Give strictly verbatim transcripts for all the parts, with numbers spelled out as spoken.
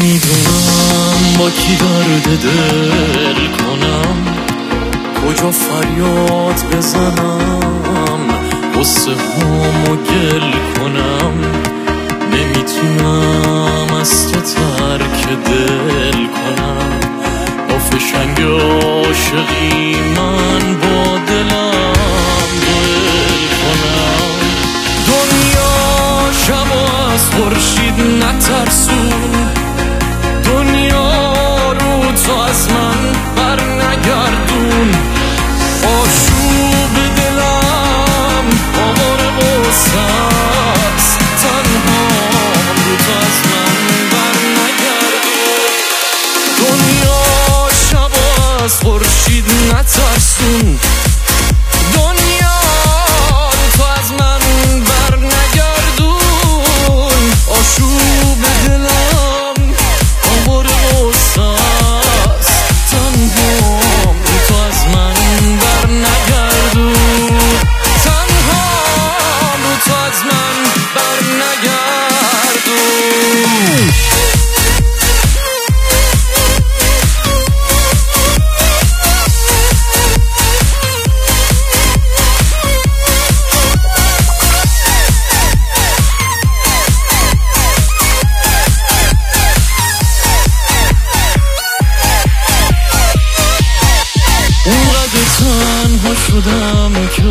نمیدونم با کی درد دل کنم، کجا فریاد بزنم، غصه هامو گل کنم. نمیتونم از تو ترک دل کنم، با فشنگ عاشقی من با دلم دل کنم. دنیا شبا از خورشید نترسون، دنیا رو تو از من بر نگردون. آشوب دلم آوار غصه‌ست، تنهام رو تو از من بر نگردون. دنیا شبا از خورشید نترسون، دنیا رو تو از من بر نگردون. آشوب دلم آوار غصه‌ست، تنهام رو تو از من بر نگردون. تنهام رو تو از من بر نگردون. اونقدر تنها شدم که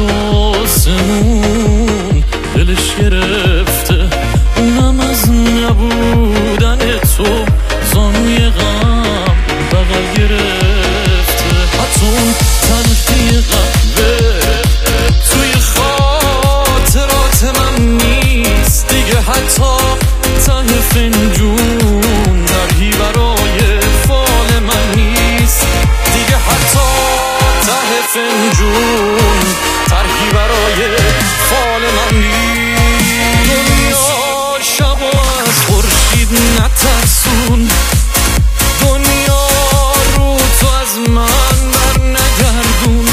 آسمون دلش گرفته، اونم از نبودن تو زانوی غم بغل گرفته. حتی اون تلخی قهوه توی خاطرات من نیست دیگه، حتی ته فنجون درهی برای فال من نیست دیگه، حتی ته فنجون ترهی برای فال من نیست. دنیا شبا از خورشید نترسون، دنیا رو تو از من بر نگردون.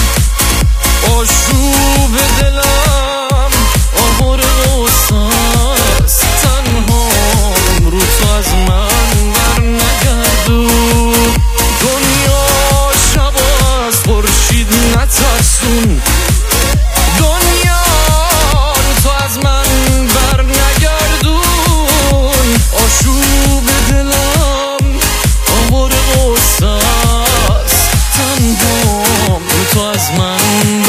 آشوب دلم آوار غصه‌ست، تنهام رو تو از من بر نگردون. دنیا شبا از خورشید نترسون، دنیا رو تو از من بر نگردون. آشوب دلم آوار غصه‌ست، تنهام رو تو از من